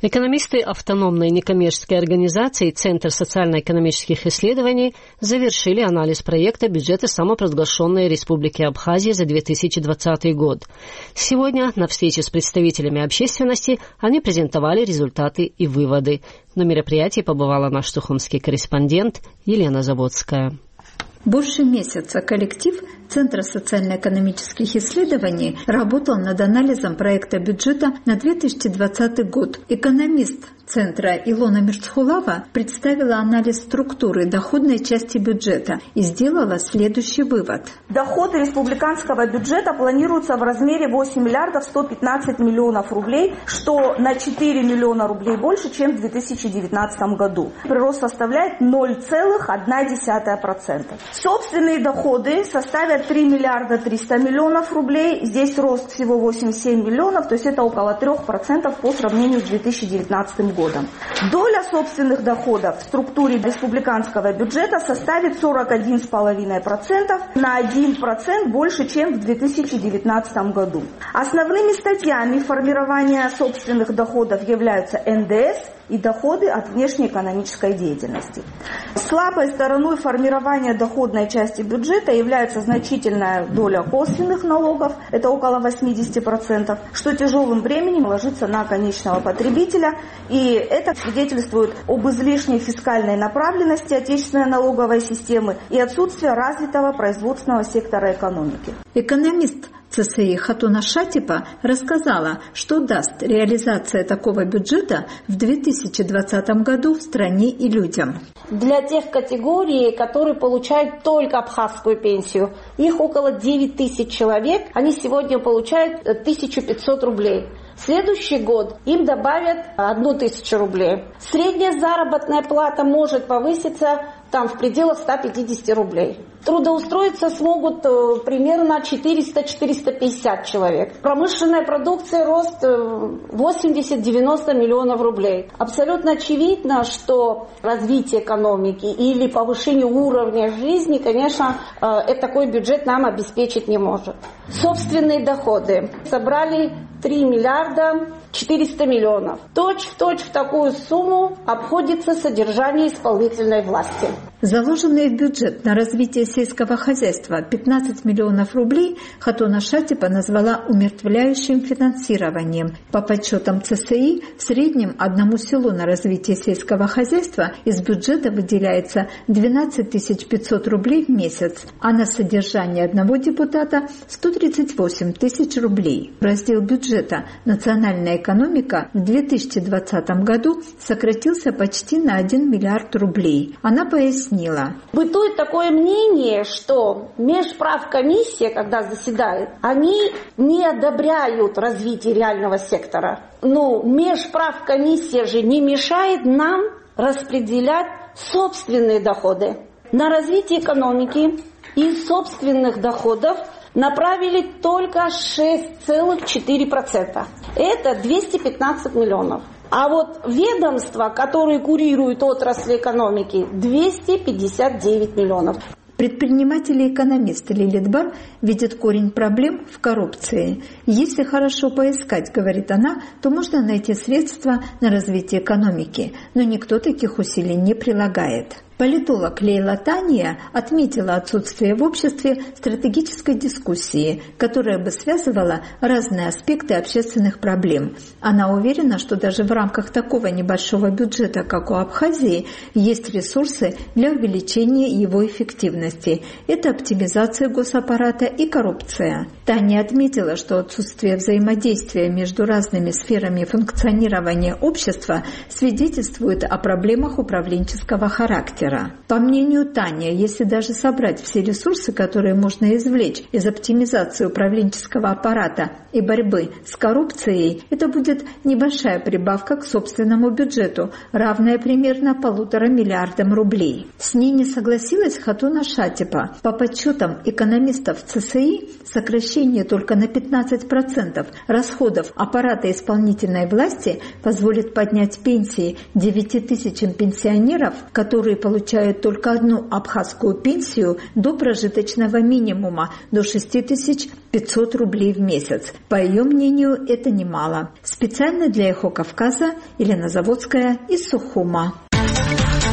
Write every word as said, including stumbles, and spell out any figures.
Экономисты автономной некоммерческой организации Центр социально-экономических исследований завершили анализ проекта бюджета самопровозглашенной Республики Абхазия за две тысячи двадцатый год. Сегодня на встрече с представителями общественности они презентовали результаты и выводы. На мероприятии побывала наш сухумский корреспондент Елена Заводская. Больше месяца коллектив Центра социально-экономических исследований работал над анализом проекта бюджета на две тысячи двадцатый год. Экономист Центра Илона Мирцхулава представила анализ структуры доходной части бюджета и сделала следующий вывод. Доходы республиканского бюджета планируются в размере восемь миллиардов сто пятнадцать миллионов рублей, что на четыре миллиона рублей больше, чем в две тысячи девятнадцатом году. Прирост составляет ноль целых одна десятая процента. Собственные доходы составят три миллиарда триста миллионов рублей. Здесь рост всего восемьдесят семь миллионов, то есть это около трех процентов по сравнению с две тысячи девятнадцатым годом. Доля собственных доходов в структуре республиканского бюджета составит сорок один целых пять десятых процента, на один процент больше, чем в две тысячи девятнадцатом году. Основными статьями формирования собственных доходов являются эн дэ эс и доходы от внешнеэкономической деятельности. Слабой стороной формирования доходной части бюджета является значительная доля косвенных налогов, это около восемьдесят процентов, что тяжелым бременем ложится на конечного потребителя, и это свидетельствует об излишней фискальной направленности отечественной налоговой системы и отсутствии развитого производственного сектора экономики. Экономист цэ эс и Хатуна Шатипа рассказала, что даст реализация такого бюджета в две тысячи двадцатом году в стране и людям. Для тех категорий, которые получают только абхазскую пенсию, их около девять тысяч человек, они сегодня получают тысячу пятьсот рублей. В следующий год им добавят одну тысячу рублей. Средняя заработная плата может повыситься там в пределах ста пятидесяти рублей. Трудоустроиться смогут примерно четыреста - четыреста пятьдесят человек. Промышленная продукция рост восемьдесят - девяносто миллионов рублей. Абсолютно очевидно, что развитие экономики или повышение уровня жизни, конечно, такой бюджет нам обеспечить не может. Собственные доходы собрали три миллиарда четыреста миллионов. Точь-в-точь в такую сумму обходится содержание исполнительной власти. Заложенные в бюджет на развитие сельского хозяйства пятнадцать миллионов рублей Хатуна Шатипа назвала умертвляющим финансированием. По подсчетам цэ эс и, в среднем одному селу на развитие сельского хозяйства из бюджета выделяется двенадцать тысяч пятьсот рублей в месяц, а на содержание одного депутата сто тридцать восемь тысяч рублей. Раздел бюджета «Национальная экономика» в две тысячи двадцатом году сократился почти на один миллиард рублей. Она пояснила. Бытует такое мнение, что межправкомиссия, когда заседает, они не одобряют развитие реального сектора. Но межправкомиссия же не мешает нам распределять собственные доходы. На развитие экономики из собственных доходов направили только шесть целых четыре десятых процента. Это двести пятнадцать миллионов. А вот ведомства, которые курируют отрасль экономики, двести пятьдесят девять миллионов. Предприниматель и экономист Лилит Бар видит корень проблем в коррупции. Если хорошо поискать, говорит она, то можно найти средства на развитие экономики, но никто таких усилий не прилагает. Политолог Лейла Тания отметила отсутствие в обществе стратегической дискуссии, которая бы связывала разные аспекты общественных проблем. Она уверена, что даже в рамках такого небольшого бюджета, как у Абхазии, есть ресурсы для увеличения его эффективности. Это оптимизация госаппарата и коррупция. Таня отметила, что отсутствие взаимодействия между разными сферами функционирования общества свидетельствует о проблемах управленческого характера. По мнению Тани, если даже собрать все ресурсы, которые можно извлечь из оптимизации управленческого аппарата и борьбы с коррупцией, это будет небольшая прибавка к собственному бюджету, равная примерно полутора миллиардам рублей. С ней не согласилась Хатуна Шатипа. По подсчетам экономистов цэ эс и, сокращение только на пятнадцать процентов расходов аппарата исполнительной власти позволит поднять пенсии девяти тысячам пенсионеров, которые получают получают только одну абхазскую пенсию до прожиточного минимума, до шесть тысяч пятьсот рублей в месяц. По ее мнению, это немало. Специально для «Эхо Кавказа» Елена Заводская из Сухума.